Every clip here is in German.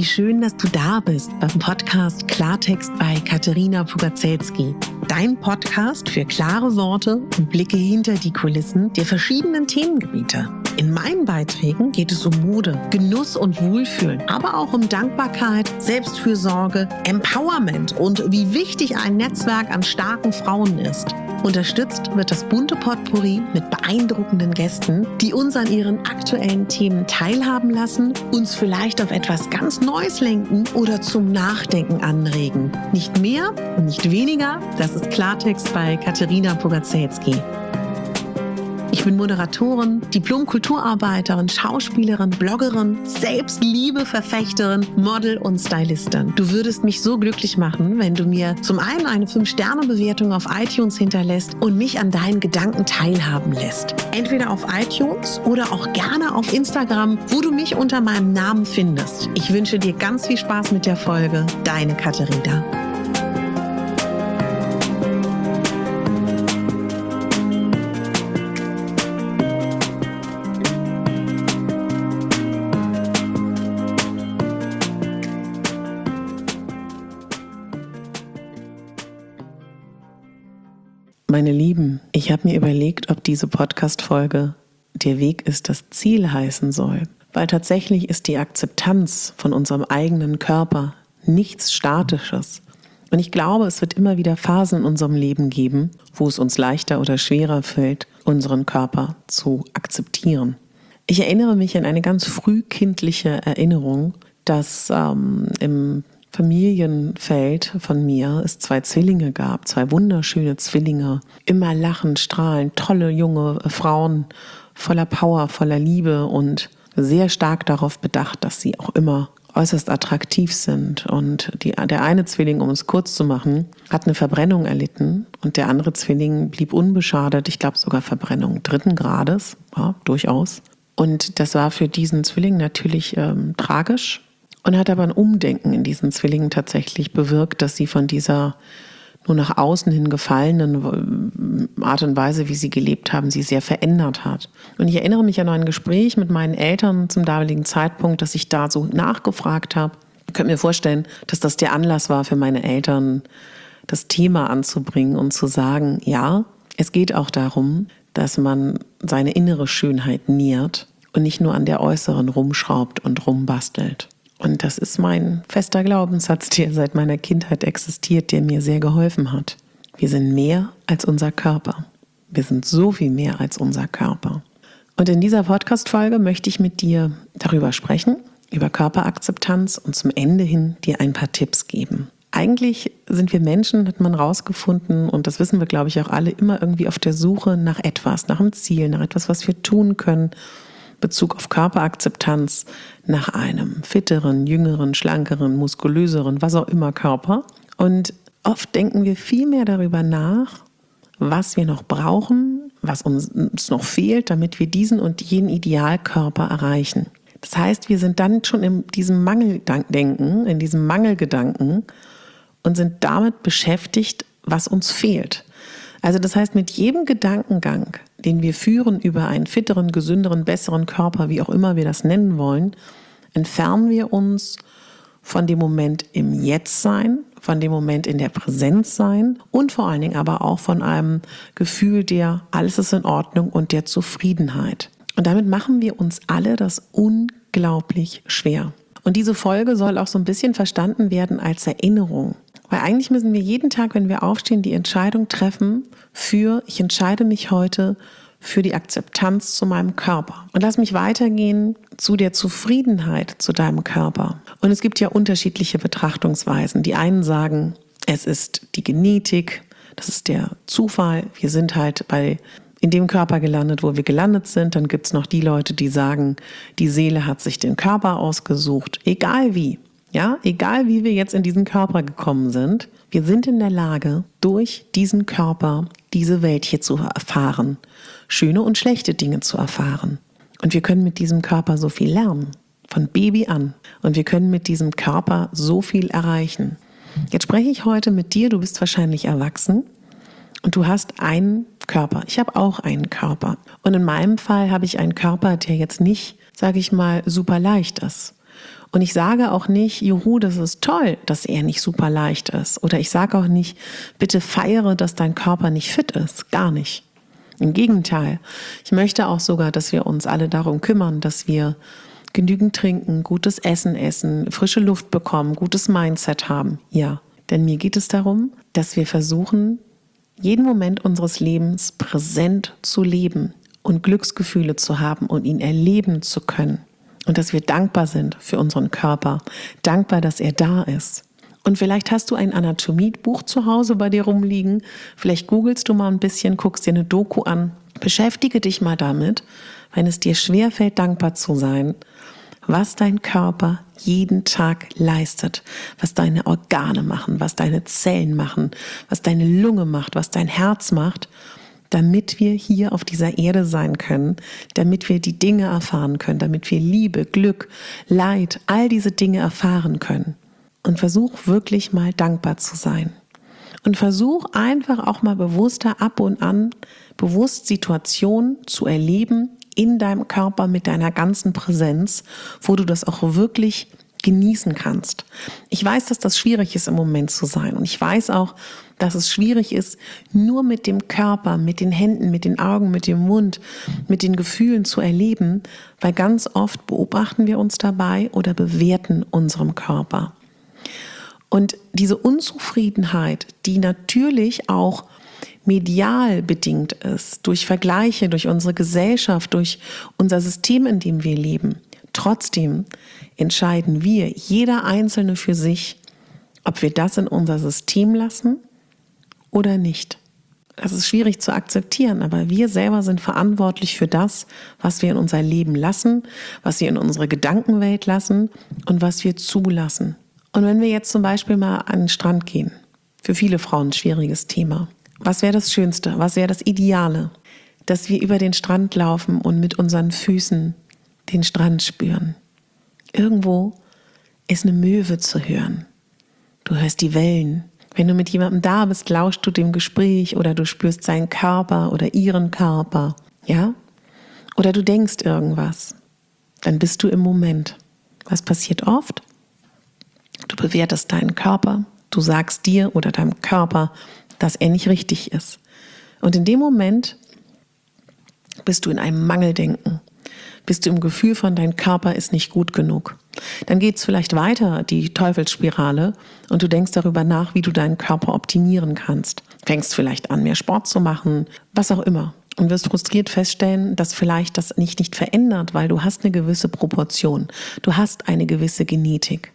Wie schön, dass du da bist beim Podcast Klartext bei Katerina Pugacelski. Dein Podcast für klare Worte und Blicke hinter die Kulissen der verschiedenen Themengebiete. In meinen Beiträgen geht es um Mode, Genuss und Wohlfühlen, aber auch um Dankbarkeit, Selbstfürsorge, Empowerment und wie wichtig ein Netzwerk an starken Frauen ist. Unterstützt wird das bunte Potpourri mit beeindruckenden Gästen, die uns an ihren aktuellen Themen teilhaben lassen, uns vielleicht auf etwas ganz Neues lenken oder zum Nachdenken anregen. Nicht mehr und nicht weniger, das ist Klartext bei Katerina Pugacelski. Ich bin Moderatorin, Diplom-Kulturarbeiterin, Schauspielerin, Bloggerin, Selbstliebe-Verfechterin, Model und Stylistin. Du würdest mich so glücklich machen, wenn du mir zum einen eine 5-Sterne-Bewertung auf iTunes hinterlässt und mich an deinen Gedanken teilhaben lässt. Entweder auf iTunes oder auch gerne auf Instagram, wo du mich unter meinem Namen findest. Ich wünsche dir ganz viel Spaß mit der Folge. Deine Katerina. Meine Lieben, ich habe mir überlegt, ob diese Podcast-Folge "Der Weg ist das Ziel" heißen soll. Weil tatsächlich ist die Akzeptanz von unserem eigenen Körper nichts Statisches. Und ich glaube, es wird immer wieder Phasen in unserem Leben geben, wo es uns leichter oder schwerer fällt, unseren Körper zu akzeptieren. Ich erinnere mich an eine ganz frühkindliche Erinnerung, dass im Familienfeld von mir es 2 Zwillinge gab, 2 wunderschöne Zwillinge, immer lachend, strahlend, tolle junge Frauen, voller Power, voller Liebe und sehr stark darauf bedacht, dass sie auch immer äußerst attraktiv sind. Und der eine Zwilling, um es kurz zu machen, hat eine Verbrennung erlitten und der andere Zwilling blieb unbeschadet, ich glaube sogar Verbrennung 3. Grades, ja, durchaus. Und das war für diesen Zwilling natürlich tragisch. Und hat aber ein Umdenken in diesen Zwillingen tatsächlich bewirkt, dass sie von dieser nur nach außen hin gefallenen Art und Weise, wie sie gelebt haben, sie sehr verändert hat. Und ich erinnere mich an ein Gespräch mit meinen Eltern zum damaligen Zeitpunkt, dass ich da so nachgefragt habe. Ich könnte mir vorstellen, dass das der Anlass war für meine Eltern, das Thema anzubringen und zu sagen, ja, es geht auch darum, dass man seine innere Schönheit nährt und nicht nur an der äußeren rumschraubt und rumbastelt. Und das ist mein fester Glaubenssatz, der seit meiner Kindheit existiert, der mir sehr geholfen hat. Wir sind mehr als unser Körper. Wir sind so viel mehr als unser Körper. Und in dieser Podcast-Folge möchte ich mit dir darüber sprechen, über Körperakzeptanz und zum Ende hin dir ein paar Tipps geben. Eigentlich sind wir Menschen, hat man rausgefunden, und das wissen wir, glaube ich, auch alle, immer irgendwie auf der Suche nach etwas, nach einem Ziel, nach etwas, was wir tun können, Bezug auf Körperakzeptanz, nach einem fitteren, jüngeren, schlankeren, muskulöseren, was auch immer Körper. Und oft denken wir viel mehr darüber nach, was wir noch brauchen, was uns noch fehlt, damit wir diesen und jenen Idealkörper erreichen. Das heißt, wir sind dann schon in diesem Mangeldenken, in diesem Mangelgedanken und sind damit beschäftigt, was uns fehlt. Also das heißt, mit jedem Gedankengang, den wir führen über einen fitteren, gesünderen, besseren Körper, wie auch immer wir das nennen wollen, entfernen wir uns von dem Moment im Jetzt-Sein, von dem Moment in der Präsenz sein und vor allen Dingen aber auch von einem Gefühl der alles ist in Ordnung und der Zufriedenheit. Und damit machen wir uns alle das unglaublich schwer. Und diese Folge soll auch so ein bisschen verstanden werden als Erinnerung. Weil eigentlich müssen wir jeden Tag, wenn wir aufstehen, die Entscheidung treffen ich entscheide mich heute für die Akzeptanz zu meinem Körper. Und lass mich weitergehen zu der Zufriedenheit zu deinem Körper. Und es gibt ja unterschiedliche Betrachtungsweisen. Die einen sagen, es ist die Genetik, das ist der Zufall. Wir sind halt in dem Körper gelandet, wo wir gelandet sind. Dann gibt es noch die Leute, die sagen, die Seele hat sich den Körper ausgesucht, egal wie. Ja, egal wie wir jetzt in diesen Körper gekommen sind, wir sind in der Lage, durch diesen Körper diese Welt hier zu erfahren, schöne und schlechte Dinge zu erfahren. Und wir können mit diesem Körper so viel lernen, von Baby an. Und wir können mit diesem Körper so viel erreichen. Jetzt spreche ich heute mit dir, du bist wahrscheinlich erwachsen und du hast einen Körper. Ich habe auch einen Körper. Und in meinem Fall habe ich einen Körper, der jetzt nicht, sage ich mal, super leicht ist. Und ich sage auch nicht, juhu, das ist toll, dass er nicht super leicht ist. Oder ich sage auch nicht, bitte feiere, dass dein Körper nicht fit ist. Gar nicht. Im Gegenteil. Ich möchte auch sogar, dass wir uns alle darum kümmern, dass wir genügend trinken, gutes Essen essen, frische Luft bekommen, gutes Mindset haben. Ja, denn mir geht es darum, dass wir versuchen, jeden Moment unseres Lebens präsent zu leben und Glücksgefühle zu haben und ihn erleben zu können. Und dass wir dankbar sind für unseren Körper, dankbar, dass er da ist. Und vielleicht hast du ein Anatomiebuch zu Hause bei dir rumliegen, vielleicht googelst du mal ein bisschen, guckst dir eine Doku an, beschäftige dich mal damit, wenn es dir schwerfällt, dankbar zu sein, was dein Körper jeden Tag leistet, was deine Organe machen, was deine Zellen machen, was deine Lunge macht, was dein Herz macht, damit wir hier auf dieser Erde sein können, damit wir die Dinge erfahren können, damit wir Liebe, Glück, Leid, all diese Dinge erfahren können. Und versuch wirklich mal dankbar zu sein. Und versuch einfach auch mal bewusster ab und an, bewusst Situationen zu erleben in deinem Körper mit deiner ganzen Präsenz, wo du das auch wirklich genießen kannst. Ich weiß, dass das schwierig ist, im Moment zu sein. Und ich weiß auch, dass es schwierig ist, nur mit dem Körper, mit den Händen, mit den Augen, mit dem Mund, mit den Gefühlen zu erleben, weil ganz oft beobachten wir uns dabei oder bewerten unseren Körper. Und diese Unzufriedenheit, die natürlich auch medial bedingt ist, durch Vergleiche, durch unsere Gesellschaft, durch unser System, in dem wir leben, trotzdem entscheiden wir, jeder Einzelne für sich, ob wir das in unser System lassen oder nicht. Das ist schwierig zu akzeptieren, aber wir selber sind verantwortlich für das, was wir in unser Leben lassen, was wir in unsere Gedankenwelt lassen und was wir zulassen. Und wenn wir jetzt zum Beispiel mal an den Strand gehen, für viele Frauen ein schwieriges Thema. Was wäre das Schönste, was wäre das Ideale? Dass wir über den Strand laufen und mit unseren Füßen den Strand spüren. Irgendwo ist eine Möwe zu hören. Du hörst die Wellen. Wenn du mit jemandem da bist, lauschst du dem Gespräch oder du spürst seinen Körper oder ihren Körper. Ja? Oder du denkst irgendwas. Dann bist du im Moment. Was passiert oft? Du bewertest deinen Körper. Du sagst dir oder deinem Körper, dass er nicht richtig ist. Und in dem Moment bist du in einem Mangeldenken. Bist du im Gefühl von, dein Körper ist nicht gut genug. Dann geht es vielleicht weiter, die Teufelsspirale, und du denkst darüber nach, wie du deinen Körper optimieren kannst. Fängst vielleicht an, mehr Sport zu machen, was auch immer. Und wirst frustriert feststellen, dass vielleicht das nicht verändert, weil du hast eine gewisse Proportion. Du hast eine gewisse Genetik.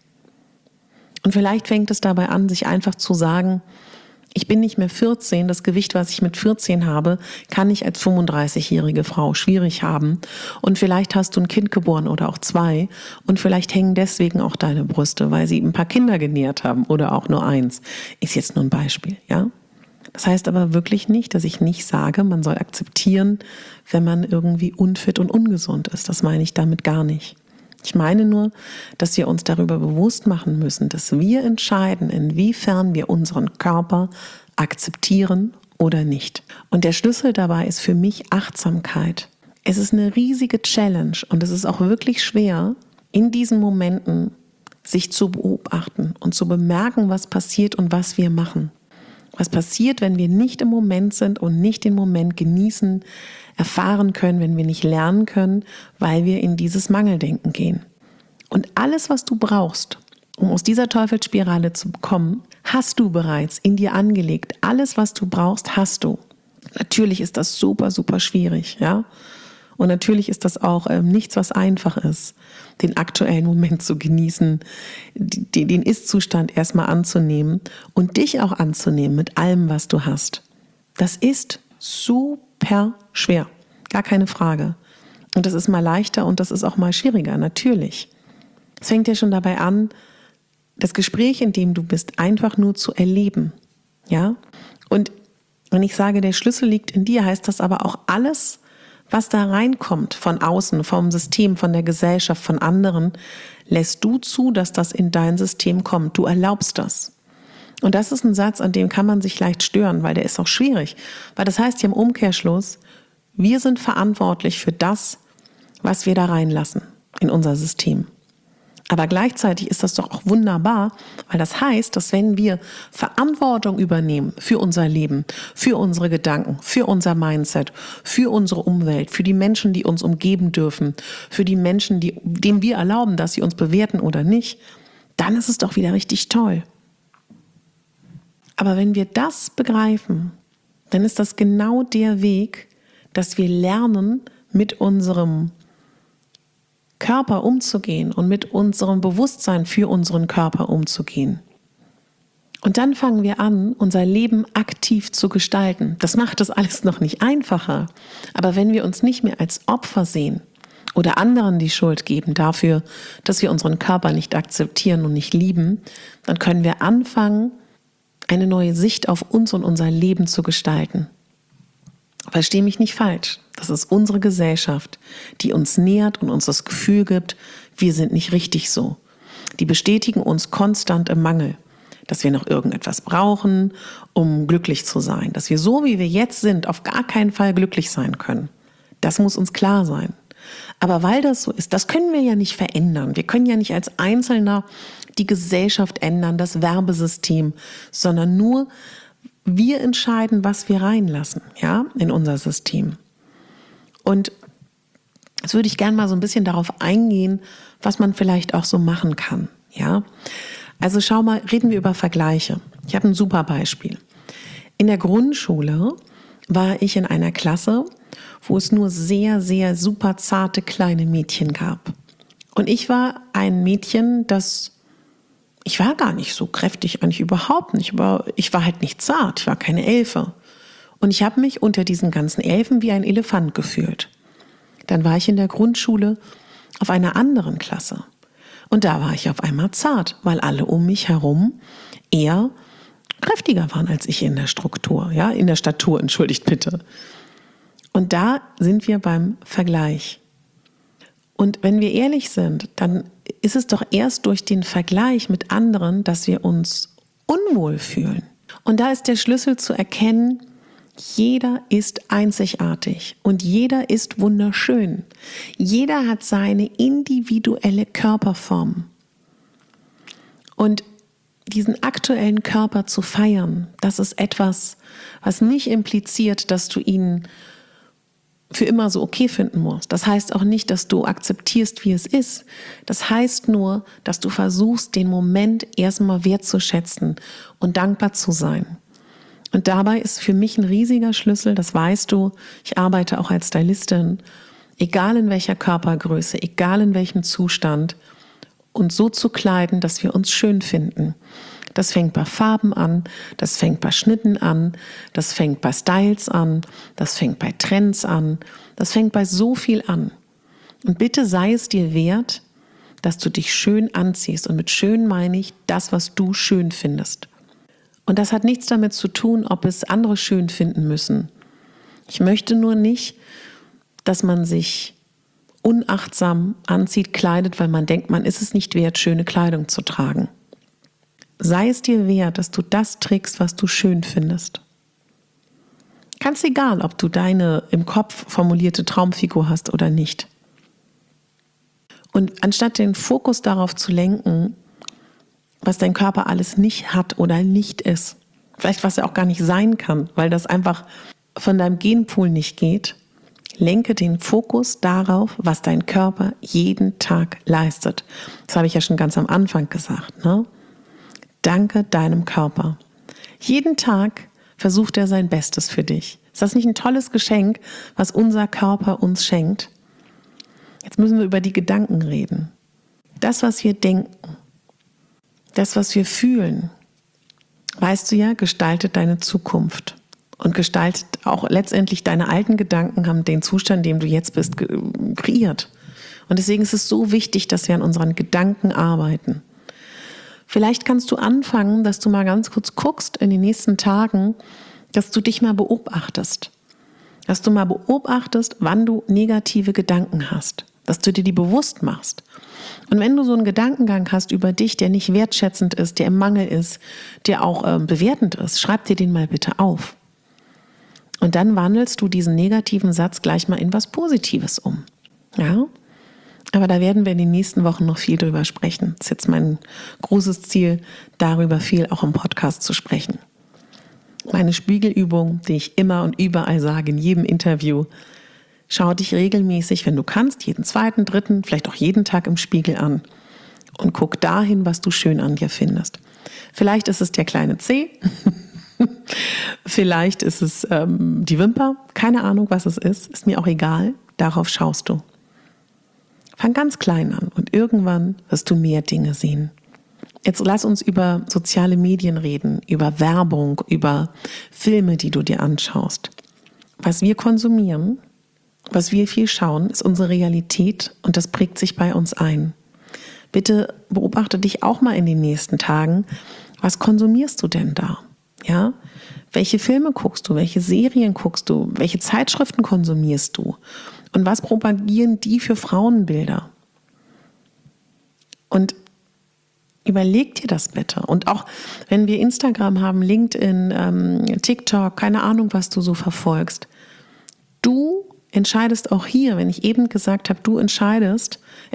Und vielleicht fängt es dabei an, sich einfach zu sagen, ich bin nicht mehr 14, das Gewicht, was ich mit 14 habe, kann ich als 35-jährige Frau schwierig haben. Und vielleicht hast du ein Kind geboren oder auch 2 und vielleicht hängen deswegen auch deine Brüste, weil sie ein paar Kinder genährt haben oder auch nur 1. Ist jetzt nur ein Beispiel, ja? Das heißt aber wirklich nicht, dass ich nicht sage, man soll akzeptieren, wenn man irgendwie unfit und ungesund ist. Das meine ich damit gar nicht. Ich meine nur, dass wir uns darüber bewusst machen müssen, dass wir entscheiden, inwiefern wir unseren Körper akzeptieren oder nicht. Und der Schlüssel dabei ist für mich Achtsamkeit. Es ist eine riesige Challenge und es ist auch wirklich schwer, in diesen Momenten sich zu beobachten und zu bemerken, was passiert und was wir machen. Was passiert, wenn wir nicht im Moment sind und nicht den Moment genießen, erfahren können, wenn wir nicht lernen können, weil wir in dieses Mangeldenken gehen. Und alles, was du brauchst, um aus dieser Teufelsspirale zu kommen, hast du bereits in dir angelegt. Alles, was du brauchst, hast du. Natürlich ist das super, super schwierig, ja. Und natürlich ist das auch nichts, was einfach ist, den aktuellen Moment zu genießen, den Ist-Zustand erstmal anzunehmen und dich auch anzunehmen mit allem, was du hast. Das ist super schwer, gar keine Frage. Und das ist mal leichter und das ist auch mal schwieriger, natürlich. Es fängt ja schon dabei an, das Gespräch, in dem du bist, einfach nur zu erleben. Ja? Und wenn ich sage, der Schlüssel liegt in dir, heißt das aber auch alles, was da reinkommt von außen, vom System, von der Gesellschaft, von anderen, lässt du zu, dass das in dein System kommt. Du erlaubst das. Und das ist ein Satz, an dem kann man sich leicht stören, weil der ist auch schwierig. Weil das heißt ja im Umkehrschluss, wir sind verantwortlich für das, was wir da reinlassen in unser System. Aber gleichzeitig ist das doch auch wunderbar, weil das heißt, dass wenn wir Verantwortung übernehmen für unser Leben, für unsere Gedanken, für unser Mindset, für unsere Umwelt, für die Menschen, die uns umgeben dürfen, für die Menschen, denen wir erlauben, dass sie uns bewerten oder nicht, dann ist es doch wieder richtig toll. Aber wenn wir das begreifen, dann ist das genau der Weg, dass wir lernen, mit unserem Körper umzugehen und mit unserem Bewusstsein für unseren Körper umzugehen. Und dann fangen wir an, unser Leben aktiv zu gestalten. Das macht es alles noch nicht einfacher. Aber wenn wir uns nicht mehr als Opfer sehen oder anderen die Schuld geben dafür, dass wir unseren Körper nicht akzeptieren und nicht lieben, dann können wir anfangen, eine neue Sicht auf uns und unser Leben zu gestalten. Versteh mich nicht falsch. Das ist unsere Gesellschaft, die uns nährt und uns das Gefühl gibt, wir sind nicht richtig so. Die bestätigen uns konstant im Mangel, dass wir noch irgendetwas brauchen, um glücklich zu sein. Dass wir so, wie wir jetzt sind, auf gar keinen Fall glücklich sein können. Das muss uns klar sein. Aber weil das so ist, das können wir ja nicht verändern. Wir können ja nicht als Einzelner die Gesellschaft ändern, das Werbesystem, sondern nur wir entscheiden, was wir reinlassen, ja, in unser System. Und jetzt würde ich gerne mal so ein bisschen darauf eingehen, was man vielleicht auch so machen kann, ja. Also schau mal, reden wir über Vergleiche. Ich habe ein super Beispiel. In der Grundschule war ich in einer Klasse, wo es nur sehr, sehr super zarte kleine Mädchen gab. Und ich war ein Mädchen, ich war gar nicht so kräftig, eigentlich überhaupt nicht, aber ich war halt nicht zart, ich war keine Elfe. Und ich habe mich unter diesen ganzen Elfen wie ein Elefant gefühlt. Dann war ich in der Grundschule auf einer anderen Klasse. Und da war ich auf einmal zart, weil alle um mich herum eher kräftiger waren als ich in der Struktur, ja, in der Statur, entschuldigt bitte. Und da sind wir beim Vergleich. Und wenn wir ehrlich sind, dann ist es doch erst durch den Vergleich mit anderen, dass wir uns unwohl fühlen. Und da ist der Schlüssel zu erkennen, jeder ist einzigartig und jeder ist wunderschön. Jeder hat seine individuelle Körperform. Und diesen aktuellen Körper zu feiern, das ist etwas, was nicht impliziert, dass du ihn für immer so okay finden musst. Das heißt auch nicht, dass du akzeptierst, wie es ist. Das heißt nur, dass du versuchst, den Moment erstmal wertzuschätzen und dankbar zu sein. Und dabei ist für mich ein riesiger Schlüssel, das weißt du, ich arbeite auch als Stylistin, egal in welcher Körpergröße, egal in welchem Zustand, uns so zu kleiden, dass wir uns schön finden. Das fängt bei Farben an, das fängt bei Schnitten an, das fängt bei Styles an, das fängt bei Trends an, das fängt bei so viel an. Und bitte sei es dir wert, dass du dich schön anziehst. Und mit schön meine ich das, was du schön findest. Und das hat nichts damit zu tun, ob es andere schön finden müssen. Ich möchte nur nicht, dass man sich unachtsam anzieht, kleidet, weil man denkt, man ist es nicht wert, schöne Kleidung zu tragen. Sei es dir wert, dass du das trägst, was du schön findest. Ganz egal, ob du deine im Kopf formulierte Traumfigur hast oder nicht. Und anstatt den Fokus darauf zu lenken, was dein Körper alles nicht hat oder nicht ist, vielleicht was er auch gar nicht sein kann, weil das einfach von deinem Genpool nicht geht, lenke den Fokus darauf, was dein Körper jeden Tag leistet. Das habe ich ja schon ganz am Anfang gesagt, ne? Danke deinem Körper. Jeden Tag versucht er sein Bestes für dich. Ist das nicht ein tolles Geschenk, was unser Körper uns schenkt? Jetzt müssen wir über die Gedanken reden. Das, was wir denken, das, was wir fühlen, weißt du ja, gestaltet deine Zukunft und gestaltet auch letztendlich deine alten Gedanken haben den Zustand, in dem du jetzt bist, kreiert. Und deswegen ist es so wichtig, dass wir an unseren Gedanken arbeiten. Vielleicht kannst du anfangen, dass du mal ganz kurz guckst in den nächsten Tagen, dass du dich mal beobachtest. Dass du mal beobachtest, wann du negative Gedanken hast. Dass du dir die bewusst machst. Und wenn du so einen Gedankengang hast über dich, der nicht wertschätzend ist, der im Mangel ist, der auch bewertend ist, schreib dir den mal bitte auf. Und dann wandelst du diesen negativen Satz gleich mal in was Positives um. Ja? Aber da werden wir in den nächsten Wochen noch viel drüber sprechen. Das ist jetzt mein großes Ziel, darüber viel auch im Podcast zu sprechen. Meine Spiegelübung, die ich immer und überall sage, in jedem Interview: Schau dich regelmäßig, wenn du kannst, jeden zweiten, dritten, vielleicht auch jeden Tag im Spiegel an und guck dahin, was du schön an dir findest. Vielleicht ist es der kleine Zeh, vielleicht ist es die Wimper, keine Ahnung, was es ist mir auch egal, darauf schaust du. Fang ganz klein an und irgendwann wirst du mehr Dinge sehen. Jetzt lass uns über soziale Medien reden, über Werbung, über Filme, die du dir anschaust. Was wir konsumieren, was wir viel schauen, ist unsere Realität und das prägt sich bei uns ein. Bitte beobachte dich auch mal in den nächsten Tagen. Was konsumierst du denn da? Ja? Welche Filme guckst du? Welche Serien guckst du? Welche Zeitschriften konsumierst du? Und was propagieren die für Frauenbilder? Und überleg dir das bitte. Und auch wenn wir Instagram haben, LinkedIn, TikTok, keine Ahnung, was du so verfolgst. Du entscheidest auch hier, wenn ich eben gesagt habe, du entscheidest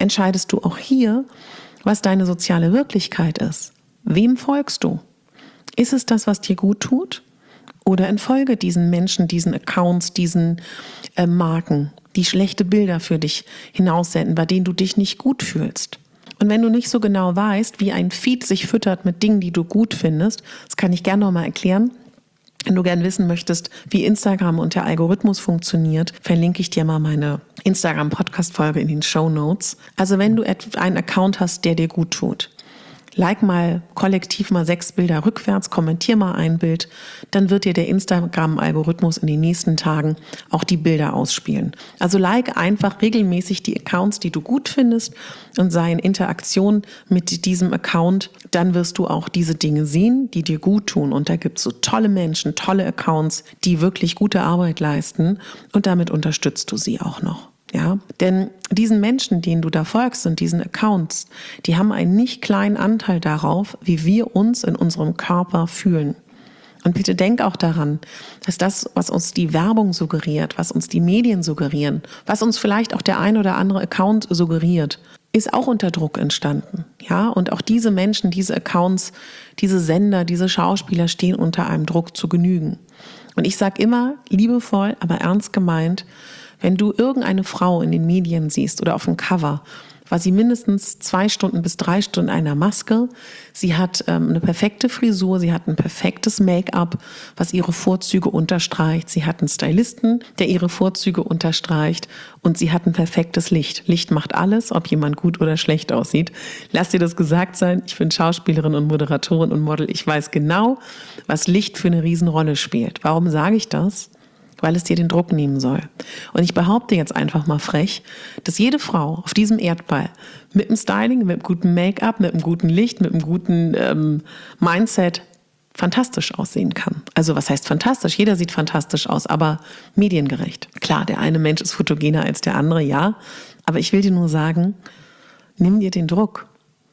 du auch hier, was deine soziale Wirklichkeit ist. Wem folgst du? Ist es das, was dir gut tut? Oder entfolge diesen Menschen, diesen Accounts, diesen Marken, die schlechte Bilder für dich hinaussenden, bei denen du dich nicht gut fühlst? Und wenn du nicht so genau weißt, wie ein Feed sich füttert mit Dingen, die du gut findest, das kann ich gerne nochmal erklären. Wenn du gern wissen möchtest, wie Instagram und der Algorithmus funktioniert, verlinke ich dir mal meine Instagram-Podcast-Folge in den Shownotes. Also wenn du einen Account hast, der dir gut tut, like mal kollektiv mal 6 Bilder rückwärts, kommentier mal ein Bild, dann wird dir der Instagram-Algorithmus in den nächsten Tagen auch die Bilder ausspielen. Also like einfach regelmäßig die Accounts, die du gut findest und sei in Interaktion mit diesem Account, dann wirst du auch diese Dinge sehen, die dir gut tun. Und da gibt es so tolle Menschen, tolle Accounts, die wirklich gute Arbeit leisten und damit unterstützt du sie auch noch. Ja, denn diesen Menschen, denen du da folgst und diesen Accounts, die haben einen nicht kleinen Anteil darauf, wie wir uns in unserem Körper fühlen. Und bitte denk auch daran, dass das, was uns die Werbung suggeriert, was uns die Medien suggerieren, was uns vielleicht auch der ein oder andere Account suggeriert, ist auch unter Druck entstanden. Ja, und auch diese Menschen, diese Accounts, diese Sender, diese Schauspieler stehen unter einem Druck zu genügen. Und ich sage immer, liebevoll, aber ernst gemeint, wenn du irgendeine Frau in den Medien siehst oder auf dem Cover, war sie mindestens 2 Stunden bis 3 Stunden in einer Maske. Sie hat eine perfekte Frisur, sie hat ein perfektes Make-up, was ihre Vorzüge unterstreicht. Sie hat einen Stylisten, der ihre Vorzüge unterstreicht. Und sie hat ein perfektes Licht. Licht macht alles, ob jemand gut oder schlecht aussieht. Lass dir das gesagt sein. Ich bin Schauspielerin und Moderatorin und Model. Ich weiß genau, was Licht für eine Riesenrolle spielt. Warum sage ich das? Weil es dir den Druck nehmen soll. Und ich behaupte jetzt einfach mal frech, dass jede Frau auf diesem Erdball mit dem Styling, mit einem guten Make-up, mit einem guten Licht, mit einem guten Mindset fantastisch aussehen kann. Also was heißt fantastisch? Jeder sieht fantastisch aus, aber mediengerecht. Klar, der eine Mensch ist fotogener als der andere, ja. Aber ich will dir nur sagen, nimm dir den Druck.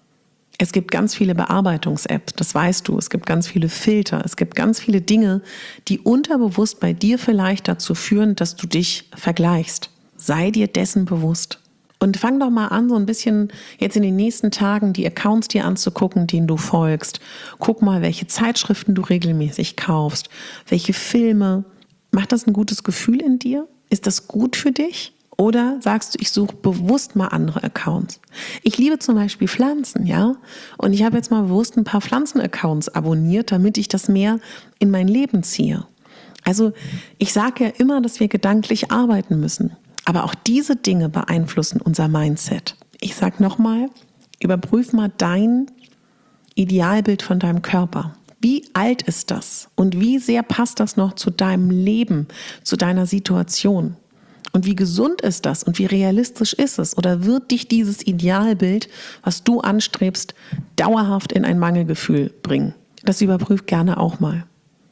Es gibt ganz viele Bearbeitungs-Apps, das weißt du. Es gibt ganz viele Filter. Es gibt ganz viele Dinge, die unterbewusst bei dir vielleicht dazu führen, dass du dich vergleichst. Sei dir dessen bewusst. Und fang doch mal an, so ein bisschen jetzt in den nächsten Tagen die Accounts dir anzugucken, denen du folgst. Guck mal, welche Zeitschriften du regelmäßig kaufst, welche Filme. Macht das ein gutes Gefühl in dir? Ist das gut für dich? Oder sagst du, ich suche bewusst mal andere Accounts? Ich liebe zum Beispiel Pflanzen, ja? Und ich habe jetzt mal bewusst ein paar Pflanzen-Accounts abonniert, damit ich das mehr in mein Leben ziehe. Also ich sage ja immer, dass wir gedanklich arbeiten müssen. Aber auch diese Dinge beeinflussen unser Mindset. Ich sage nochmal, überprüf mal dein Idealbild von deinem Körper. Wie alt ist das? Und wie sehr passt das noch zu deinem Leben, zu deiner Situation? Und wie gesund ist das und wie realistisch ist es? Oder wird dich dieses Idealbild, was du anstrebst, dauerhaft in ein Mangelgefühl bringen? Das überprüf gerne auch mal.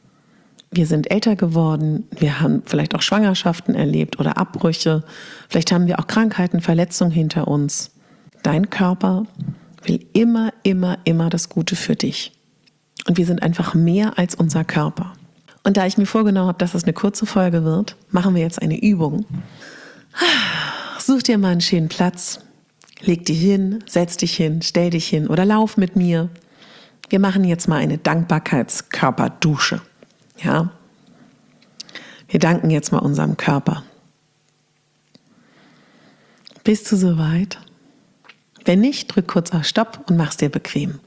Wir sind älter geworden, wir haben vielleicht auch Schwangerschaften erlebt oder Abbrüche. Vielleicht haben wir auch Krankheiten, Verletzungen hinter uns. Dein Körper will immer, immer, immer das Gute für dich. Und wir sind einfach mehr als unser Körper. Und da ich mir vorgenommen habe, dass es eine kurze Folge wird, machen wir jetzt eine Übung. Such dir mal einen schönen Platz. Leg dich hin, setz dich hin, stell dich hin oder lauf mit mir. Wir machen jetzt mal eine Dankbarkeitskörperdusche. Ja? Wir danken jetzt mal unserem Körper. Bist du soweit? Wenn nicht, drück kurz auf Stopp und mach's dir bequem.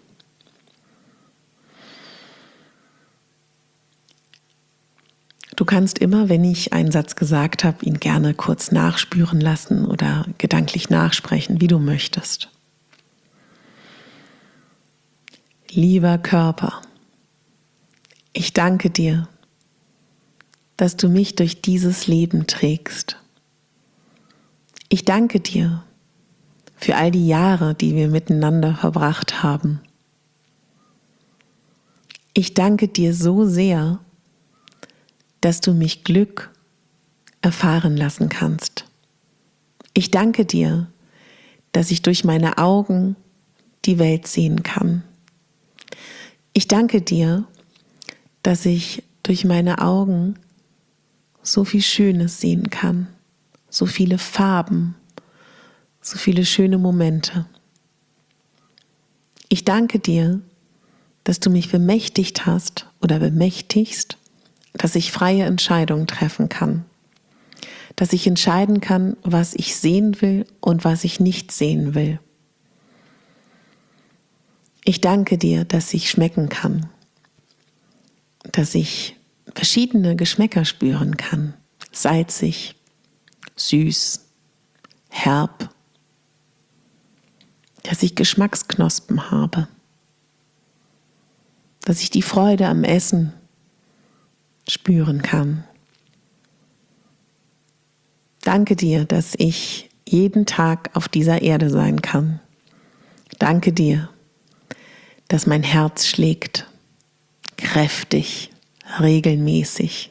Du kannst immer, wenn ich einen Satz gesagt habe, ihn gerne kurz nachspüren lassen oder gedanklich nachsprechen, wie du möchtest. Lieber Körper, ich danke dir, dass du mich durch dieses Leben trägst. Ich danke dir für all die Jahre, die wir miteinander verbracht haben. Ich danke dir so sehr, dass du mich Glück erfahren lassen kannst. Ich danke dir, dass ich durch meine Augen die Welt sehen kann. Ich danke dir, dass ich durch meine Augen so viel Schönes sehen kann, so viele Farben, so viele schöne Momente. Ich danke dir, dass du mich bemächtigt hast oder bemächtigst, dass ich freie Entscheidungen treffen kann, dass ich entscheiden kann, was ich sehen will und was ich nicht sehen will. Ich danke dir, dass ich schmecken kann, dass ich verschiedene Geschmäcker spüren kann, salzig, süß, herb, dass ich Geschmacksknospen habe, dass ich die Freude am Essen spüren kann. Danke dir, dass ich jeden Tag auf dieser Erde sein kann. Danke dir, dass mein Herz schlägt, kräftig, regelmäßig.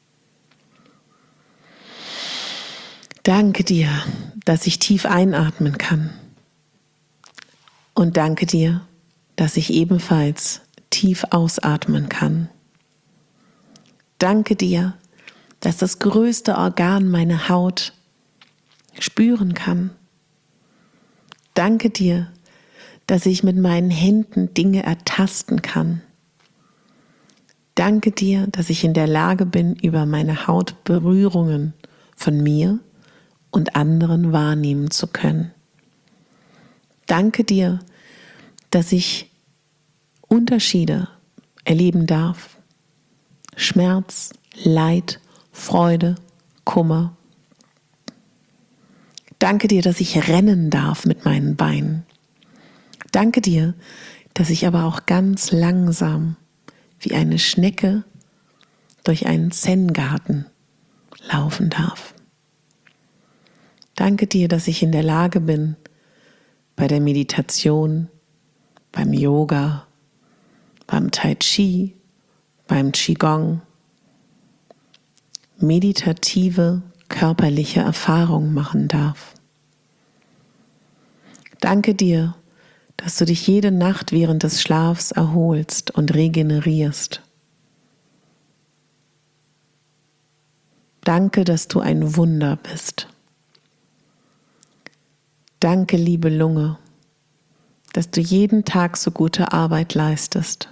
Danke dir, dass ich tief einatmen kann. Und danke dir, dass ich ebenfalls tief ausatmen kann. Danke dir, dass das größte Organ meine Haut spüren kann. Danke dir, dass ich mit meinen Händen Dinge ertasten kann. Danke dir, dass ich in der Lage bin, über meine Haut Berührungen von mir und anderen wahrnehmen zu können. Danke dir, dass ich Unterschiede erleben darf. Schmerz, Leid, Freude, Kummer. Danke dir, dass ich rennen darf mit meinen Beinen. Danke dir, dass ich aber auch ganz langsam wie eine Schnecke durch einen Zen-Garten laufen darf. Danke dir, dass ich in der Lage bin, bei der Meditation, beim Yoga, beim Tai Chi, beim Qigong, meditative, körperliche Erfahrungen machen darf. Danke dir, dass du dich jede Nacht während des Schlafs erholst und regenerierst. Danke, dass du ein Wunder bist. Danke, liebe Lunge, dass du jeden Tag so gute Arbeit leistest.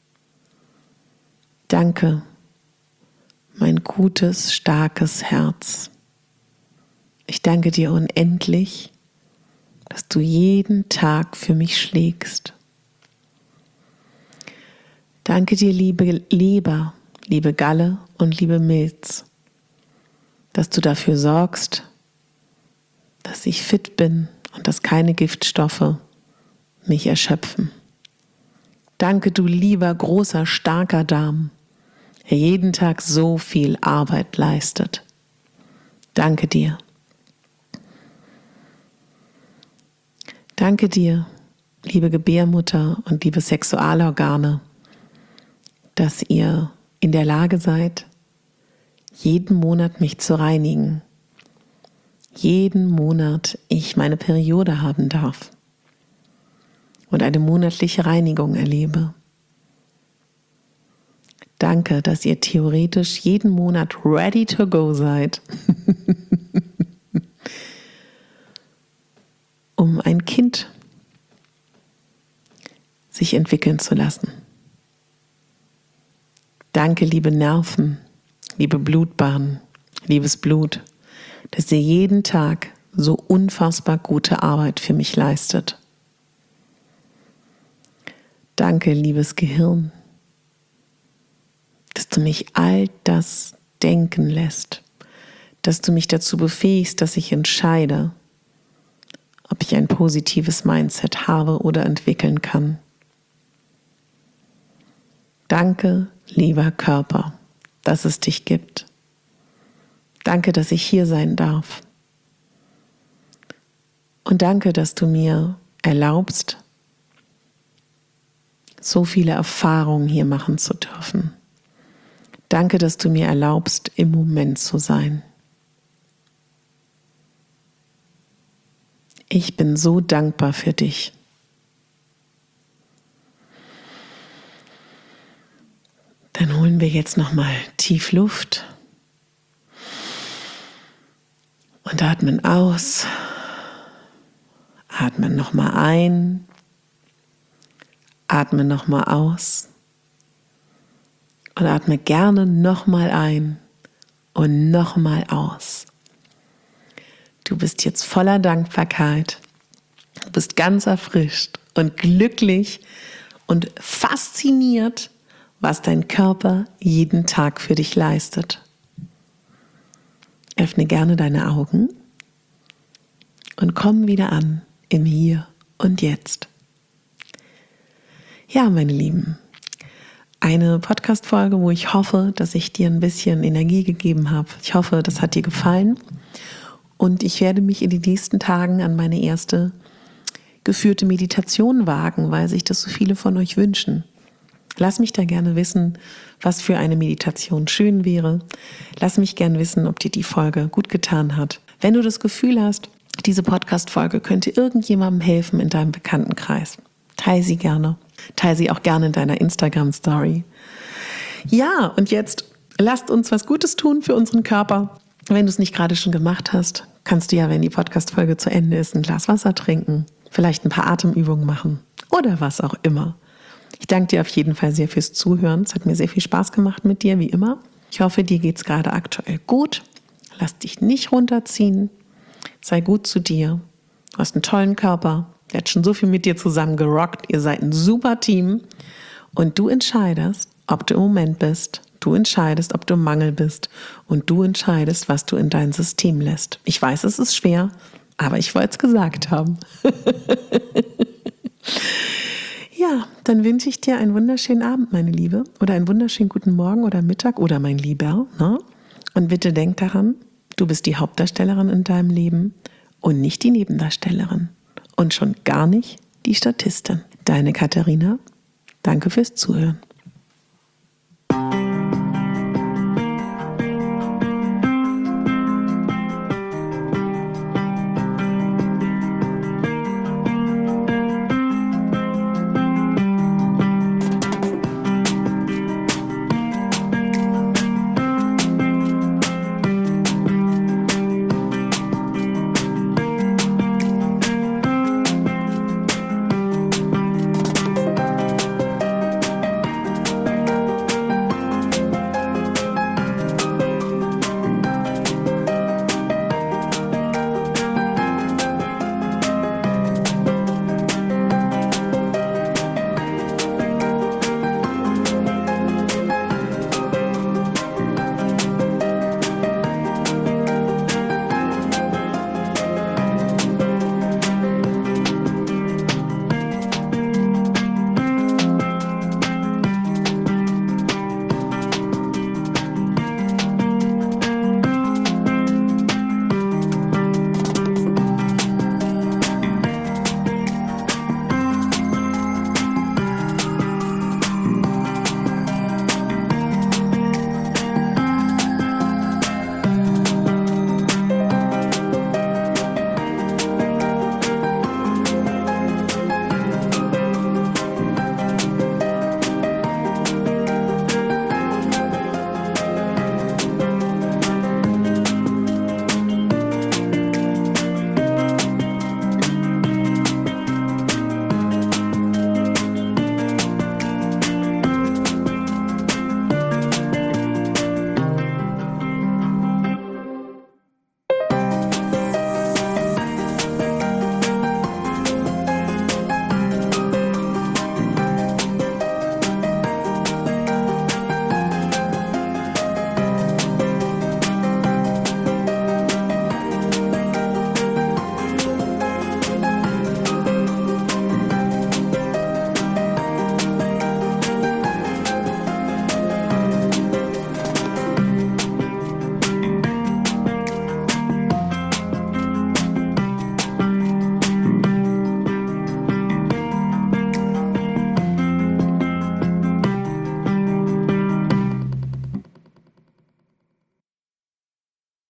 Danke, mein gutes, starkes Herz. Ich danke dir unendlich, dass du jeden Tag für mich schlägst. Danke dir, liebe Leber, liebe Galle und liebe Milz, dass du dafür sorgst, dass ich fit bin und dass keine Giftstoffe mich erschöpfen. Danke, du lieber, großer, starker Darm, der jeden Tag so viel Arbeit leistet. Danke dir. Danke dir, liebe Gebärmutter und liebe Sexualorgane, dass ihr in der Lage seid, jeden Monat mich zu reinigen. Jeden Monat ich meine Periode haben darf und eine monatliche Reinigung erlebe. Danke, dass ihr theoretisch jeden Monat ready to go seid, um ein Kind sich entwickeln zu lassen. Danke, liebe Nerven, liebe Blutbahnen, liebes Blut, dass ihr jeden Tag so unfassbar gute Arbeit für mich leistet. Danke, liebes Gehirn, dass du mich all das denken lässt, dass du mich dazu befähigst, dass ich entscheide, ob ich ein positives Mindset habe oder entwickeln kann. Danke, lieber Körper, dass es dich gibt. Danke, dass ich hier sein darf. Und danke, dass du mir erlaubst, so viele Erfahrungen hier machen zu dürfen. Danke, dass du mir erlaubst, im Moment zu sein. Ich bin so dankbar für dich. Dann holen wir jetzt nochmal tief Luft und atmen aus. Atmen nochmal ein. Atme nochmal aus. Und atme gerne nochmal ein und nochmal aus. Du bist jetzt voller Dankbarkeit. Du bist ganz erfrischt und glücklich und fasziniert, was dein Körper jeden Tag für dich leistet. Öffne gerne deine Augen und komm wieder an im Hier und Jetzt. Ja, meine Lieben, eine Podcast-Folge, wo ich hoffe, dass ich dir ein bisschen Energie gegeben habe. Ich hoffe, das hat dir gefallen und ich werde mich in den nächsten Tagen an meine erste geführte Meditation wagen, weil sich das so viele von euch wünschen. Lass mich da gerne wissen, was für eine Meditation schön wäre. Lass mich gerne wissen, ob dir die Folge gut getan hat. Wenn du das Gefühl hast, diese Podcast-Folge könnte irgendjemandem helfen in deinem Bekanntenkreis, teile sie gerne. Teile sie auch gerne in deiner Instagram-Story. Ja, und jetzt lasst uns was Gutes tun für unseren Körper. Wenn du es nicht gerade schon gemacht hast, kannst du ja, wenn die Podcast-Folge zu Ende ist, ein Glas Wasser trinken, vielleicht ein paar Atemübungen machen oder was auch immer. Ich danke dir auf jeden Fall sehr fürs Zuhören. Es hat mir sehr viel Spaß gemacht mit dir, wie immer. Ich hoffe, dir geht es gerade aktuell gut. Lass dich nicht runterziehen. Sei gut zu dir. Du hast einen tollen Körper. Der hat schon so viel mit dir zusammen gerockt. Ihr seid ein super Team. Und du entscheidest, ob du im Moment bist. Du entscheidest, ob du im Mangel bist. Und du entscheidest, was du in dein System lässt. Ich weiß, es ist schwer, aber ich wollte es gesagt haben. Ja, dann wünsche ich dir einen wunderschönen Abend, meine Liebe. Oder einen wunderschönen guten Morgen oder Mittag oder mein Lieber. Ne? Und bitte denk daran, du bist die Hauptdarstellerin in deinem Leben und nicht die Nebendarstellerin. Und schon gar nicht die Statistin. Deine Katharina, danke fürs Zuhören.